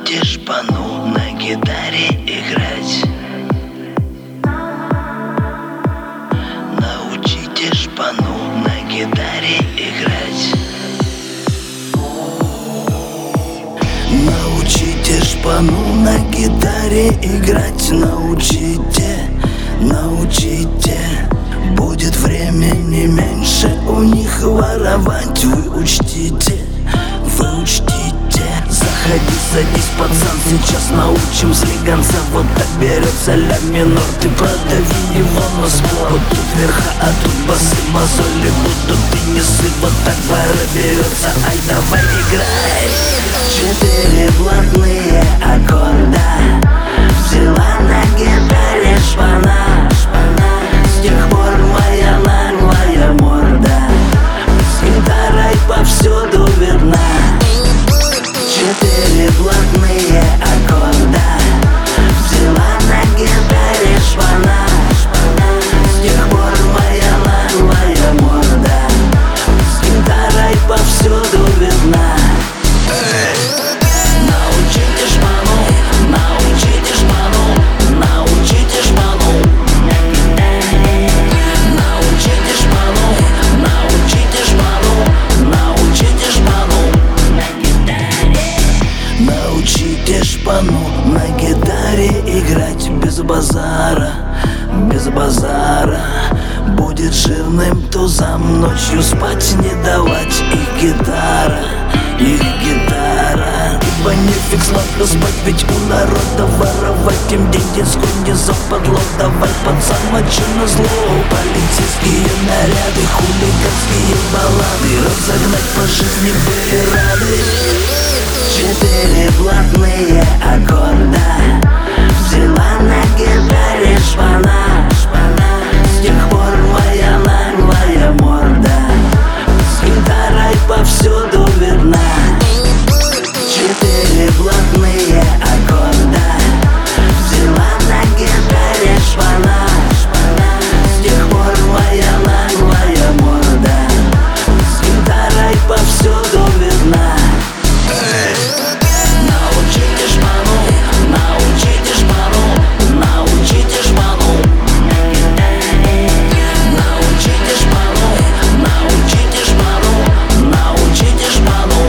Научите шпану на гитаре играть. Научите шпану на гитаре играть. Научите шпану на гитаре играть. Научите, научите. Будет времени меньше у них воровать. Вы учтите, вы учтите. Заходи, садись, пацан, сейчас научим слиганца. Вот так берется ля минор, ты продави его на спор. Вот тут верха, а тут басы, мозоли будут и не ссы. Вот так пара берется, ай, давай играй. 4 блатные аккорда взяла на гитаре шпана. С тех пор моя наглая морда с гитарой повсюду видна. 4 блатные аккорда взяла на гитаре шпана. С тех пор моя наглая морда с гитарой повсюду видна. Научите шпану, научите шпану, научите шпану. Научите шпану, научите шпану, научите шпану. Научите шпану на гитаре играть без базара, без базара. Будет жирным тузам ночью спать не давать. Их гитара, их гитара. Ибо нефиг сладко спать, ведь у народа воровать. Им денежку не западло, давай, пацан, мочи на зло. Полицейские наряды, хулиганские баллады разогнать по жизни были рады. 4 блатные аккорда взяла на гитаре шпана. С тех пор моя наглая морда с гитарой повсюду видна. 4 блатные аккорда взяла на гитаре шпана. С тех пор моя наглая морда с гитарой повсюду видна. Научите шпану, научите шпану, научите шпану. Научите шпану, научите шпану, научите шпану.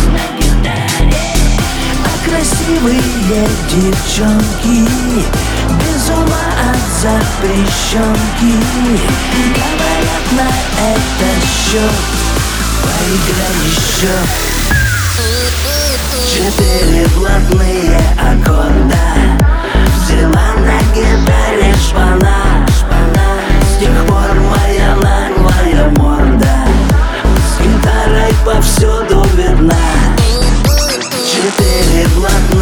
А красивые девчонки без ума от запрещенки говорят на этот счет: поиграй еще. 4 блатные аккорда взяла на гитаре шпана. С тех пор моя наглая морда с гитарой повсюду видна. 4 блатные